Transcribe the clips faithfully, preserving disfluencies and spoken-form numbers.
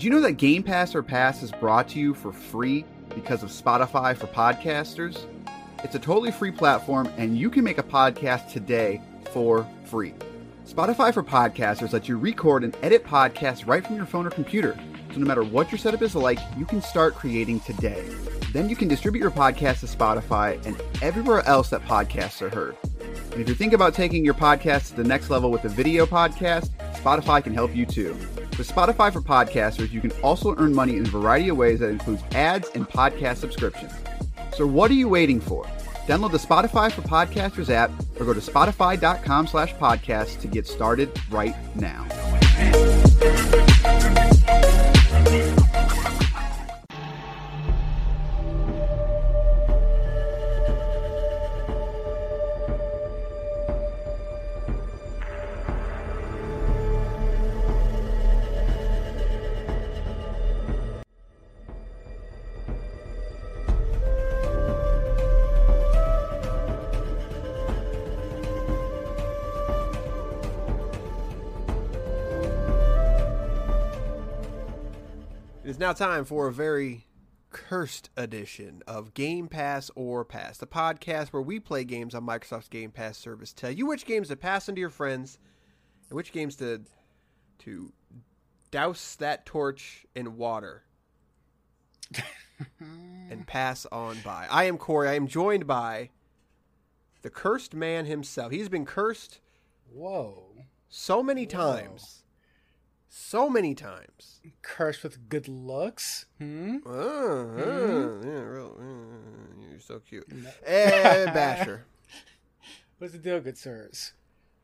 Did you know that Game Pass or Pass is brought to you for free because of Spotify for podcasters? It's a totally free platform, and you can make a podcast today for free. Spotify for podcasters lets you record and edit podcasts right from your phone or computer. So no matter what your setup is like, you can start creating today. Then you can distribute your podcast to Spotify and everywhere else that podcasts are heard. And if you think about taking your podcast to the next level with a video podcast, Spotify can help you too. With Spotify for podcasters, you can also earn money in a variety of ways that includes ads and podcast subscriptions. So what are you waiting for? Download the Spotify for Podcasters app or go to spotify.com slash podcast to get started right now. It's now time for a very cursed edition of Game Pass or Pass, the podcast where we play games on Microsoft's Game Pass service, tell you which games to pass on to your friends and which games to to douse that torch in water and pass on by. I am Corey. I am joined by the cursed man himself. He's been cursed Whoa. so many Whoa. times. So many times. Cursed with good looks? Hmm? Oh, oh, Mhm. yeah, real, uh, you're so cute. No. Eh, Basher. What's the deal, good sirs?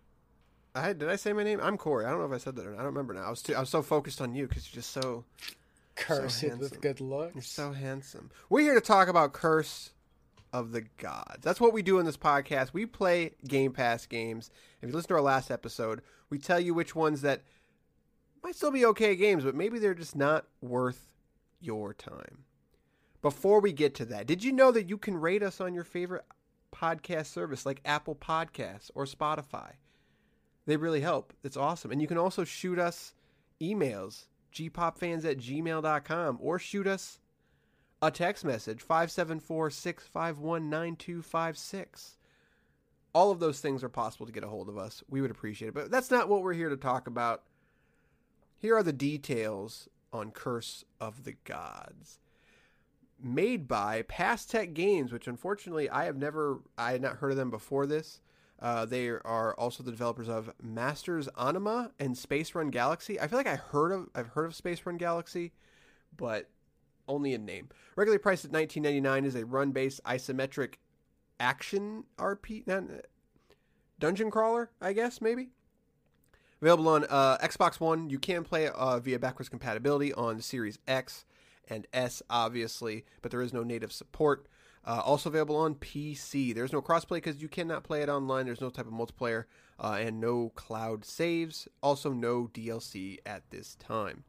I did I say my name? I'm Corey. I don't know if I said that or not. I don't remember now. I was too, I was so focused on you because you're just so Cursed handsome. with good looks? you're so handsome. We're here to talk about Curse of the Gods. That's what we do in this podcast. We play Game Pass games. If you listen to our last episode, we tell you which ones that might still be okay games, but maybe they're just not worth your time. Before we get to that, did you know that you can rate us on your favorite podcast service like Apple Podcasts or Spotify? They really help. It's awesome. And you can also shoot us emails, g pop fans at gmail dot com, or shoot us a text message, five seven four, six five one, nine two five six. All of those things are possible to get a hold of us. We would appreciate it. But that's not what we're here to talk about. Here are the details on Curse of the Gods. Made by Past Tech Games, which unfortunately I have never, I had not heard of them before this. Uh, they are also the developers of Masters Anima and Space Run Galaxy. I feel like I heard of, I've heard of Space Run Galaxy, but only in name. Regularly priced at nineteen ninety-nine, is a run-based isometric action R P, not, dungeon crawler, I guess, maybe? Available on uh, Xbox One. You can play it uh, via backwards compatibility on Series X and S, obviously, but there is no native support. Uh, also available on P C. There's no crossplay because you cannot play it online. There's no type of multiplayer uh, and no cloud saves. Also, no D L C at this time.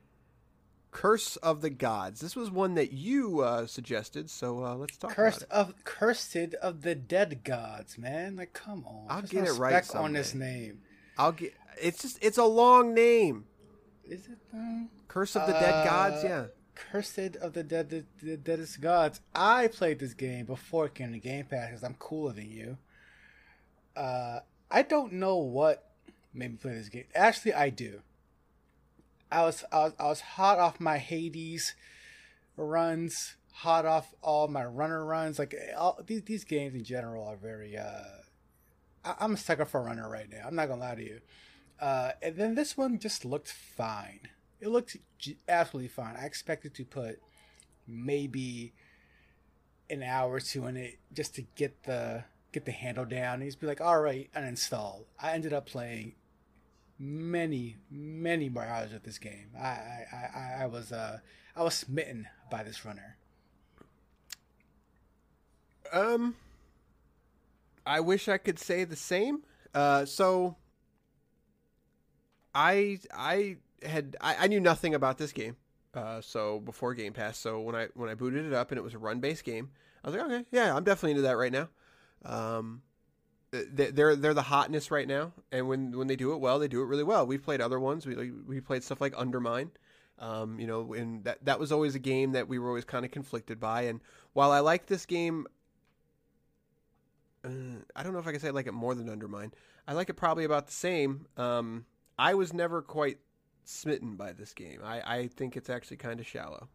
Curse of the Gods. This was one that you uh, suggested, so uh, let's talk Cursed about it. of Cursed of the Dead Gods, man. Like, come on. I'll There's get no it right spec on this someday. name. I'll get. It's just. It's a long name. Is it though? Curse of the Dead Gods. Uh, Yeah. Cursed of the Dead, the, the Deadest Gods. I played this game before it came to Game Pass because I'm cooler than you. Uh, I don't know what made me play this game. Actually, I do. I was I was I was hot off my Hades runs, hot off all my runner runs. Like all, these these games in general are very. Uh, I, I'm a sucker for a runner right now. I'm not gonna lie to you. Uh, and then this one just looked fine. It looked j- absolutely fine. I expected to put maybe an hour or two in it just to get the get the handle down and just be like, all right, uninstall. I ended up playing many, many more hours of this game. I I, I, I was uh I was smitten by this runner. Um, I wish I could say the same. Uh, so I I had I, I knew nothing about this game. Uh, so before Game Pass, so when I when I booted it up and it was a run-based game, I was like, okay, yeah, I'm definitely into that right now. Um, they're they're the hotness right now, and when when they do it well, they do it really well. We've played other ones. We we played stuff like Undermine, Um, you know, and that that was always a game that we were always kind of conflicted by. And while I like this game, uh, I don't know if I can say I like it more than Undermine. I like it probably about the same. Um, I was never quite smitten by this game. I, I think it's actually kind of shallow.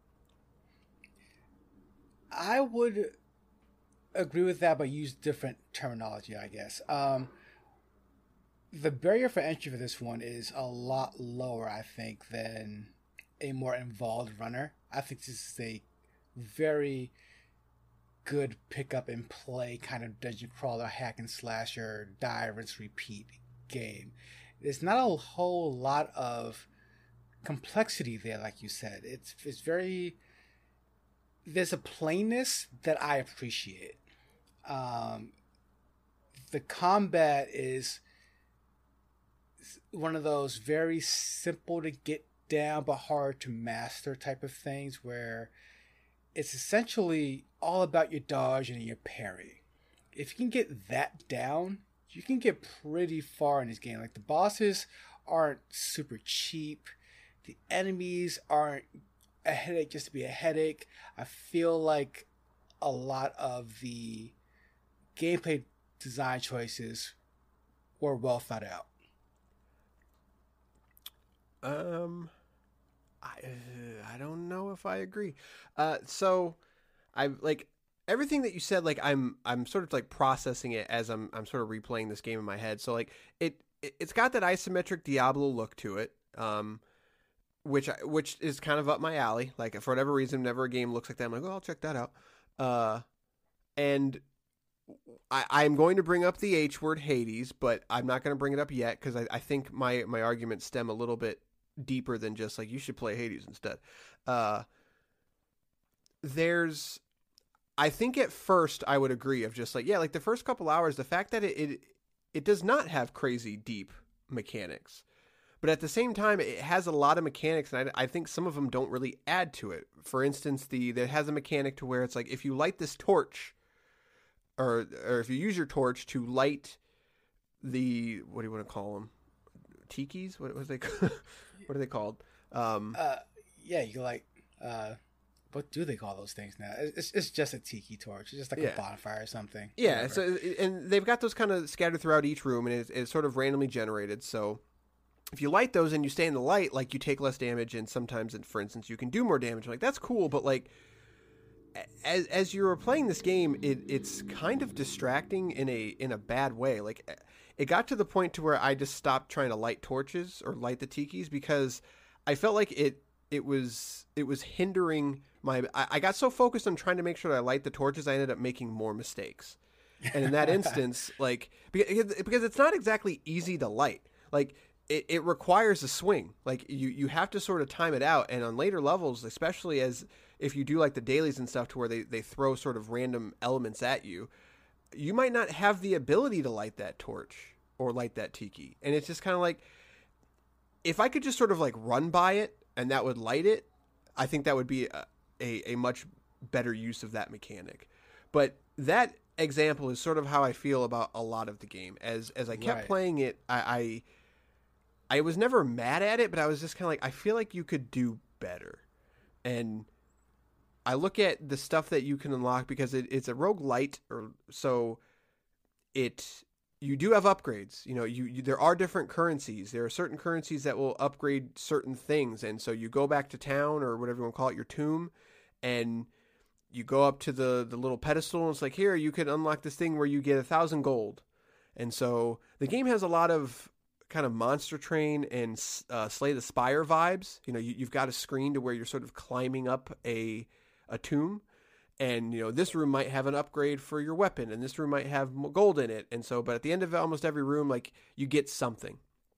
I would agree with that, but use different terminology, I guess. Um, the barrier for entry for this one is a lot lower, I think, than a more involved runner. I think this is a very good pick up and play kind of dungeon crawler, hack and slasher, die, rinse, repeat game. There's not a whole lot of complexity there, like you said. It's it's very there's a plainness that I appreciate. Um, the combat is one of those very simple to get down but hard to master type of things where it's essentially all about your dodge and your parry. If you can get that down, you can get pretty far in this game. Like, the bosses aren't super cheap. The enemies aren't a headache just to be a headache. I feel like a lot of the gameplay design choices were well thought out. Um, I uh, I don't know if I agree. Uh, so I like everything that you said. Like I'm I'm sort of like processing it as I'm I'm sort of replaying this game in my head. So like it, it it's got that isometric Diablo look to it. Um, which I, which is kind of up my alley. Like, for whatever reason, whenever a game looks like that, I'm like, oh, I'll check that out. Uh, and I, I'm going to bring up the H word, Hades, but I'm not going to bring it up yet because I, I think my, my arguments stem a little bit deeper than just like, you should play Hades instead. Uh, there's, I think at first I would agree of just like, yeah, like the first couple hours, the fact that it, it, it does not have crazy deep mechanics. But at the same time, it has a lot of mechanics, and I, I think some of them don't really add to it. For instance, the there has a mechanic to where it's like, if you light this torch, or or if you use your torch to light the, what do you want to call them? Tikis? What was they? What are they called? Um, uh, yeah, you like. Uh, what do they call those things now? It's it's just a tiki torch. It's just like yeah. a bonfire or something. Yeah. Whatever. So and they've got those kind of scattered throughout each room, and it's, it's sort of randomly generated. So if you light those and you stay in the light, like, you take less damage, and sometimes, for instance, you can do more damage. Like, that's cool, but like, as as you're playing this game, it it's kind of distracting in a in a bad way. Like, it got to the point to where I just stopped trying to light torches or light the tikis because I felt like it it was it was hindering my. I, I got so focused on trying to make sure that I light the torches, I ended up making more mistakes. And in that instance, like, because because it's not exactly easy to light. Like, It, it requires a swing. Like, you, you have to sort of time it out. And on later levels, especially as if you do like the dailies and stuff to where they, they throw sort of random elements at you, you might not have the ability to light that torch or light that tiki. And it's just kind of like, if I could just sort of like run by it and that would light it, I think that would be a, a, a much better use of that mechanic. But that example is sort of how I feel about a lot of the game. As, as I kept Right. playing it, I... I I was never mad at it, but I was just kind of like, I feel like you could do better. And I look at the stuff that you can unlock because it, it's a roguelite, or so it you do have upgrades. You know, you, you there are different currencies. There are certain currencies that will upgrade certain things, and so you go back to town or whatever you want to call it, your tomb, and you go up to the the little pedestal, and it's like, here, you can unlock this thing where you get a thousand gold. And so the game has a lot of kind of Monster Train and uh, Slay the Spire vibes. You know, you, you've got a screen to where you're sort of climbing up a a tomb, and you know, this room might have an upgrade for your weapon, and this room might have gold in it, and so. But at the end of almost every room, like, you get something.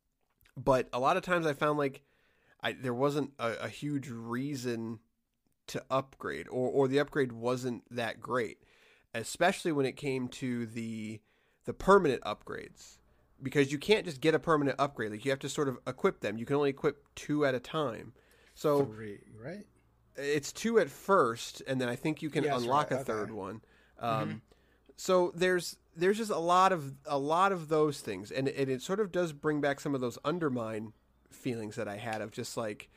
But a lot of times, I found like I there wasn't a, a huge reason to upgrade, or or the upgrade wasn't that great, especially when it came to the the permanent upgrades. Because you can't just get a permanent upgrade. Like, you have to sort of equip them. You can only equip two at a time. So Three, right? It's two at first, and then I think you can Yeah, that's unlock right. a third Okay. one. Um, Mm-hmm. So there's there's just a lot of a lot of those things, and it, it sort of does bring back some of those Undermine feelings that I had of just like,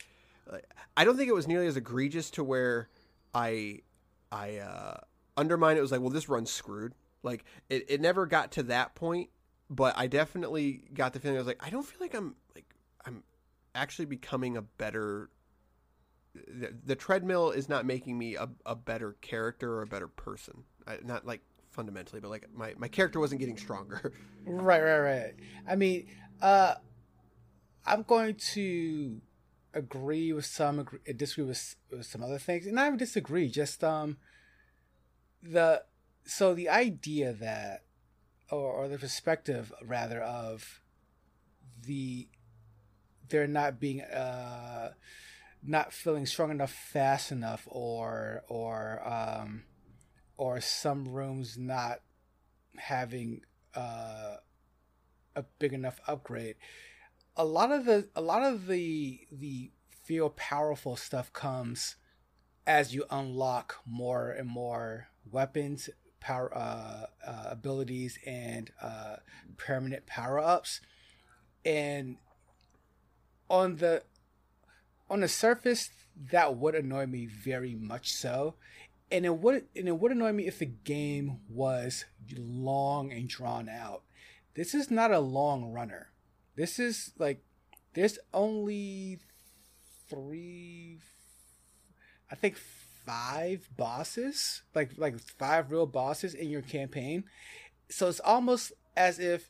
I don't think it was nearly as egregious to where I I uh, undermined it. Was like, well, this run's screwed. Like it, it never got to that point, but I definitely got the feeling I was like, I don't feel like I'm like I'm actually becoming a better. The, the treadmill is not making me a, a better character or a better person. I, not like fundamentally, but like my, my character wasn't getting stronger. Right, right, right. I mean, uh, I'm going to agree with some, agree, disagree with, with some other things, and not even disagree. Just um, the so the idea that, or, or the perspective rather of the there not being uh, not feeling strong enough fast enough, or or um, or some rooms not having uh, a big enough upgrade. A lot of the a lot of the the feel powerful stuff comes as you unlock more and more weapons, power uh, uh, abilities, and uh, permanent power ups. And on the on the surface, that would annoy me very much so. And it would and it would annoy me if the game was long and drawn out. This is not a long runner. This is like, there's only three, I think five bosses, like like five real bosses in your campaign. So it's almost as if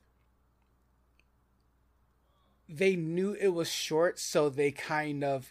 they knew it was short, so they kind of,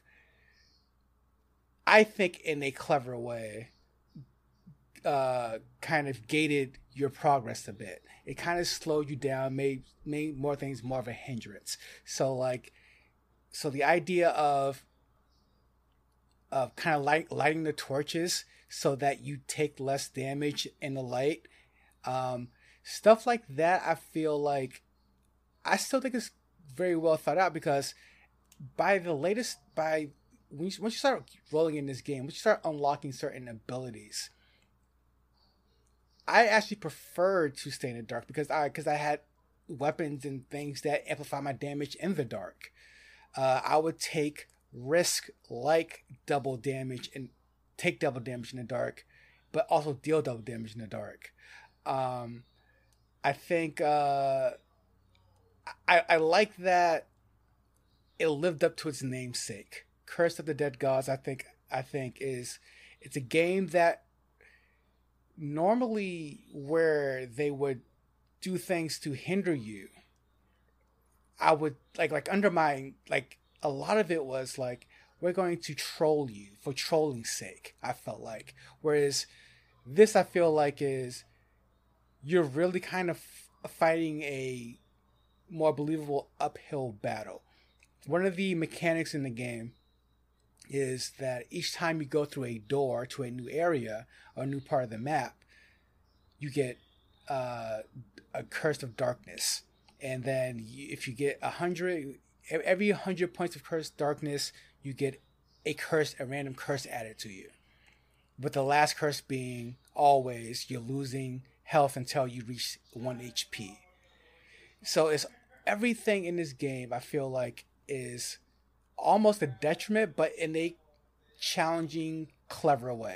I think in a clever way, uh, kind of gated your progress a bit. It kind of slowed you down, made made more things more of a hindrance. So like, so the idea of of kind of light, lighting the torches so that you take less damage in the light, um, stuff like that. I feel like I still think it's very well thought out, because by the latest, by when you, once you start rolling in this game, once you start unlocking certain abilities, I actually preferred to stay in the dark because I because I had weapons and things that amplify my damage in the dark. Uh, I would take risk like double damage and take double damage in the dark, but also deal double damage in the dark. Um, I think uh, I I like that it lived up to its namesake. Curse of the Dead Gods, I think I think is it's a game that normally where they would do things to hinder you, I would like like undermine, like a lot of it was like, we're going to troll you for trolling's sake, I felt like. Whereas this, I feel like, is you're really kind of fighting a more believable uphill battle. One of the mechanics in the game is that each time you go through a door to a new area or a new part of the map, you get uh, a Curse of Darkness. And then if you get a hundred, every hundred points of Curse Darkness, you get a curse, a random curse added to you. With the last curse being always you're losing health until you reach one H P. So it's everything in this game, I feel like, is almost a detriment, but in a challenging, clever way.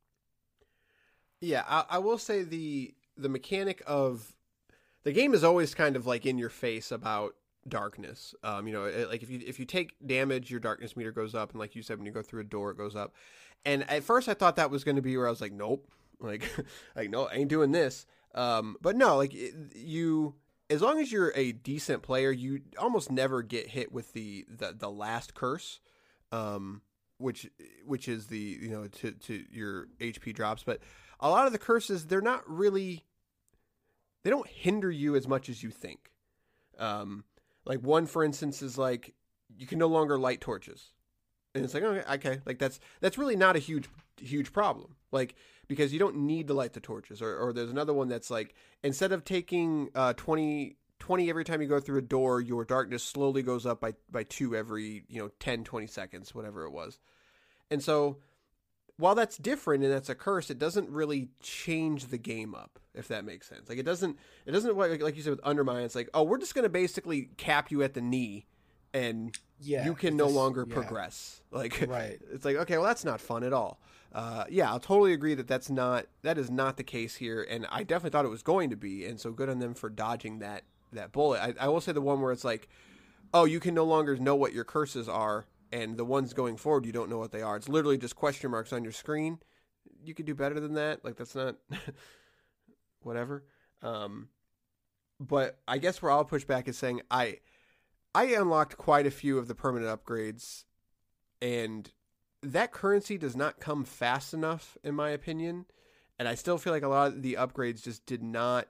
Yeah, I, I will say the the mechanic of the game is always kind of like in your face about darkness. Um, you know, it, like if you if you take damage, your darkness meter goes up, and like you said, when you go through a door, it goes up. And at first, I thought that was going to be where I was like, nope, like like no, I ain't doing this. Um, but no, like it, you. As long as you're a decent player, you almost never get hit with the, the, the last curse, um, which which is the, you know, to, to your H P drops. But a lot of the curses, they're not really, they don't hinder you as much as you think. Um, like one, for instance, is like, you can no longer light torches. And it's like, okay, okay, like that's that's really not a huge huge problem. Like, because you don't need to light the torches. Or, or there's another one that's like, instead of taking uh, twenty, twenty every time you go through a door, your darkness slowly goes up by, by two every, you know, ten, twenty seconds, whatever it was. And so while that's different and that's a curse, it doesn't really change the game up, if that makes sense. Like it doesn't, it doesn't, like, like you said with Undermine, it's like, oh, we're just going to basically cap you at the knee and Yeah, you can it's no just- longer yeah. progress. Like, Right. it's like, okay, well, that's not fun at all. Uh, yeah, I'll totally agree that that's not that is not the case here, and I definitely thought it was going to be, and so good on them for dodging that that bullet. I, I will say the one where it's like, oh, you can no longer know what your curses are, and the ones going forward you don't know what they are. It's literally just question marks on your screen. You could do better than that. Like, that's not whatever. Um, but I guess where I'll push back is saying I I unlocked quite a few of the permanent upgrades, and that currency does not come fast enough, in my opinion. And I still feel like a lot of the upgrades just did not.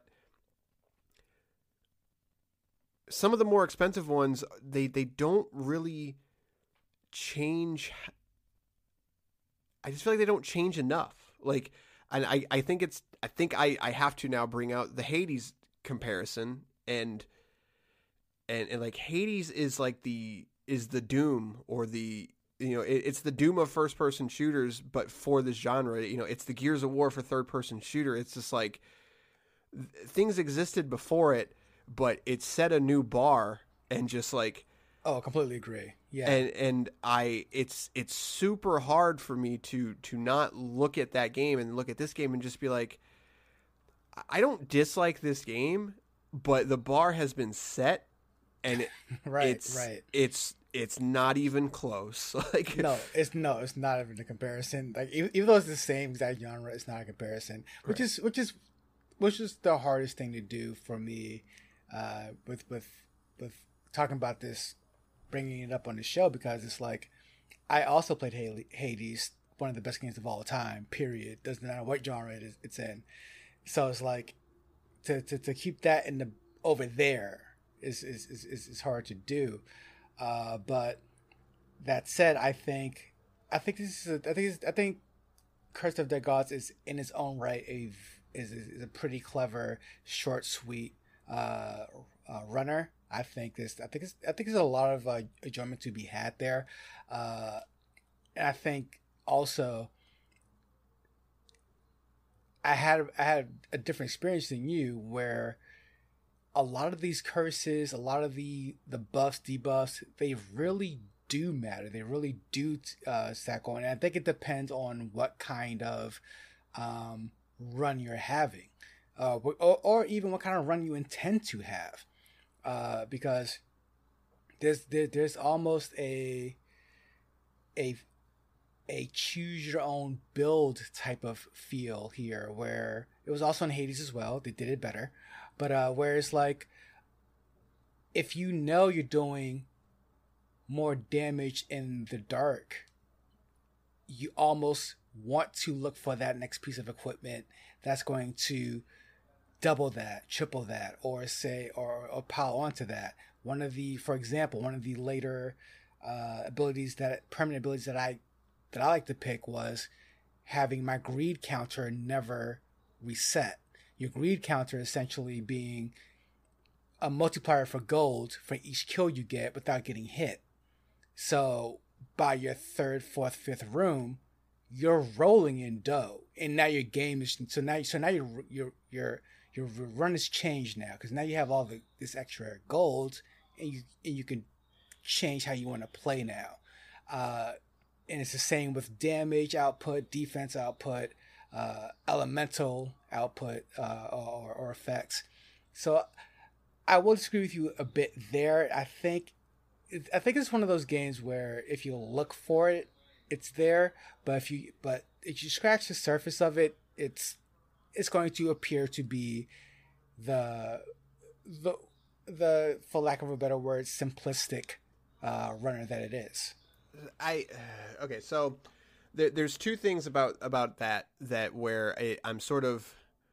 Some of the more expensive ones, they, they don't really change. I just feel like they don't change enough. Like, and I, I think it's, I think I, I have to now bring out the Hades comparison, and, and, and like Hades is like the, is the Doom, or the, you know, it, it's the Doom of first person shooters, but for this genre. You know, it's the Gears of War for third person shooter. It's just like th- things existed before it, but it set a new bar, and just like, Oh, completely agree. Yeah. and and I it's it's super hard for me to to not look at that game and look at this game and just be like, I don't dislike this game, but the bar has been set, and it, right. it's right. it's it's not even close. Like, No, it's no, it's not even a comparison. Like even, even though it's the same exact genre, it's not a comparison. Which Right. is which is which is the hardest thing to do for me, uh, with with with talking about this, bringing it up on the show, because it's like I also played Hades, one of the best games of all time. Period. Doesn't matter what genre it is, it's in. So it's like to to, to keep that in the over there is is is, is, is hard to do. Uh, but that said, I think I think this is a, I think it's, I think Curse of the Gods is in its own right a is is a pretty clever, short, sweet uh, uh, runner. I think this I think it's, I think there's a lot of uh, enjoyment to be had there, uh, and I think also I had I had a different experience than you, where a lot of these curses, a lot of the the buffs, debuffs, they really do matter. They really do uh, stack on. And I think it depends on what kind of um, run you're having, uh, or, or even what kind of run you intend to have, uh, because there's there, there's almost a a a choose your own build type of feel here, where it was also in Hades as well. They did it better. But uh, where it's like, if you know you're doing more damage in the dark, you almost want to look for that next piece of equipment that's going to double that, triple that, or say, or, or pile onto that. One of the, for example, one of the later uh, abilities that, permanent abilities that I, that I like to pick was having my greed counter never reset. Your greed counter essentially being a multiplier for gold for each kill you get without getting hit. So by your third, fourth, fifth room, you're rolling in dough, and now your game is so now so now your your your your run has changed now, because now you have all the this extra gold, and you and you can change how you want to play now. Uh, and it's the same with damage output, defense output, uh, elemental output, uh, or, or effects. So I will disagree with you a bit there. I think I think it's one of those games where if you look for it, it's there. But if you but if you scratch the surface of it, it's it's going to appear to be the the the for lack of a better word, simplistic uh, runner that it is. I uh, okay, so there, there's two things about about that that where I, I'm sort of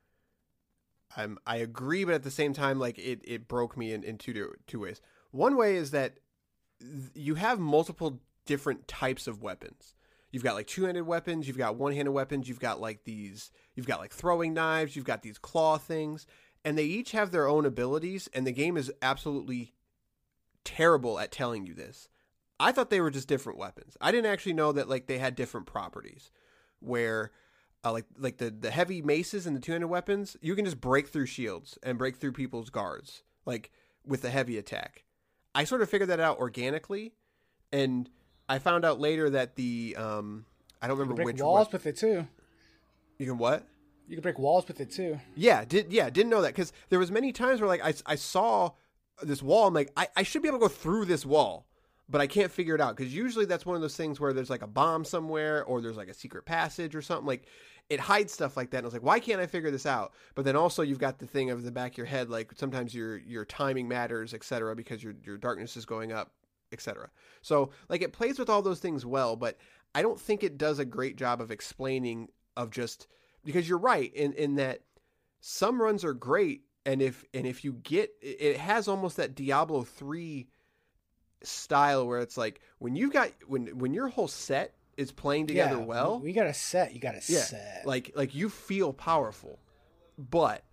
I'm I agree, but at the same time, like it, it broke me in, in two two ways. One way is that you have multiple different types of weapons. You've got like two-handed weapons, you've got one-handed weapons, you've got like these, you've got like throwing knives, you've got these claw things, and they each have their own abilities, and the game is absolutely terrible at telling you this. I thought they were just different weapons. I didn't actually know that like they had different properties, where uh, like like the, the heavy maces and the two-handed weapons, you can just break through shields and break through people's guards, like with the heavy attack. I sort of figured that out organically, and I found out later that the um, I don't You remember can break which walls one. with it too. You can what? You can break walls with it too. Yeah, did yeah, didn't know that because there was many times where like I, I saw this wall, I'm like I, I should be able to go through this wall, but I can't figure it out because usually that's one of those things where there's like a bomb somewhere or there's like a secret passage or something, like it hides stuff like that. And I was like, why can't I figure this out? But then also you've got the thing of the back of your head, like sometimes your your timing matters, et cetera, because your your darkness is going up, et cetera. So like it plays with all those things well, but I don't think it does a great job of explaining of just. Because you're right in, in that some runs are great, and if and if you get it has almost that Diablo three style where it's like when you've got when when your whole set is playing together yeah, well, we got a set. You got a yeah, set. like like you feel powerful, but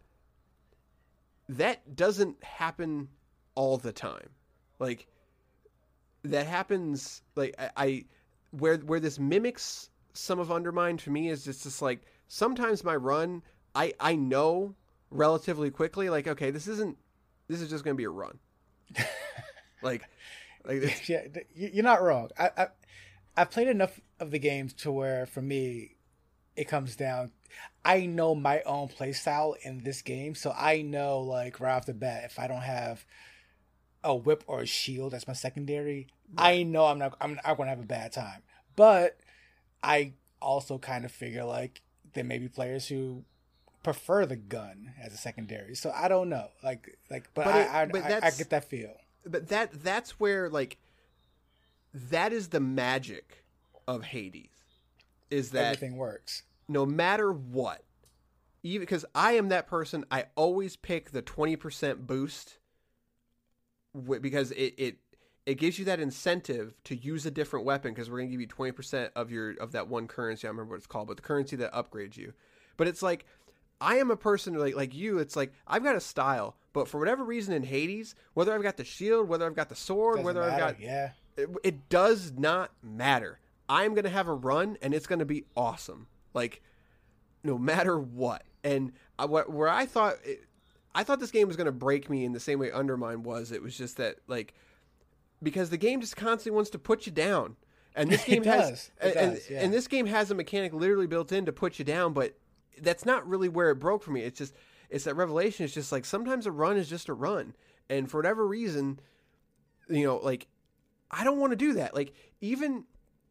that doesn't happen all the time. Like that happens like I, I where where this mimics some of Undermine to me is just just like. Sometimes my run, I, I know relatively quickly, like, okay, this isn't, this is just going to be a run. like, like yeah, you're not wrong. I, I, I played enough of the games to where, for me, it comes down, I know my own play style in this game, so I know, like, right off the bat, if I don't have a whip or a shield as my secondary, right. I know I'm not, I'm, I'm going to have a bad time. But I also kind of figure, like, there may be players who prefer the gun as a secondary. So I don't know. Like, like, but, but, I, it, I, but I, I get that feel. But that that's where like that is the magic of Hades. Is that everything works no matter what. Even because I am that person, I always pick the twenty percent boost because it, it it gives you that incentive to use a different weapon because we're going to give you twenty percent of your of that one currency. I don't remember what it's called, but the currency that upgrades you. But it's like, I am a person like like you. It's like, I've got a style, but for whatever reason in Hades, whether I've got the shield, whether I've got the sword, Doesn't whether matter. I've got... Yeah. It, it does not matter. I'm going to have a run, and it's going to be awesome. Like, no matter what. And I, what, where I thought... It, I thought this game was going to break me in the same way Undermine was. It was just that, like... Because the game just constantly wants to put you down, and this game it has, does. It and, does, yeah. and this game has a mechanic literally built in to put you down. But that's not really where it broke for me. It's just, it's that revelation. It's just like sometimes a run is just a run, and for whatever reason, you know, like I don't want to do that. Like even,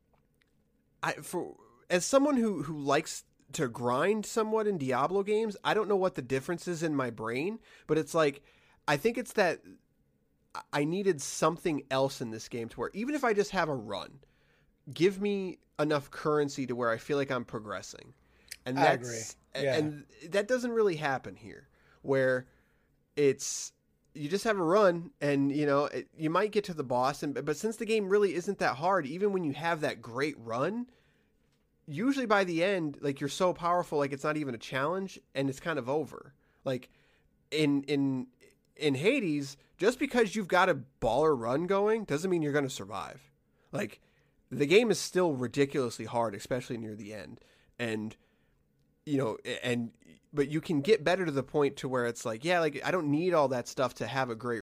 I for as someone who who likes to grind somewhat in Diablo games, I don't know what the difference is in my brain, but it's like I think it's that. I needed something else in this game to where even if I just have a run, give me enough currency to where I feel like I'm progressing. And that's, I agree. Yeah. And that doesn't really happen here where it's, you just have a run and, you know, it, you might get to the boss. And, but since the game really isn't that hard, even when you have that great run, usually by the end, like you're so powerful, like it's not even a challenge and it's kind of over. Like in, in, in Hades, just because you've got a baller run going doesn't mean you're going to survive. Like the game is still ridiculously hard, especially near the end. And, you know, and, but you can get better to the point to where it's like, yeah, like I don't need all that stuff to have a great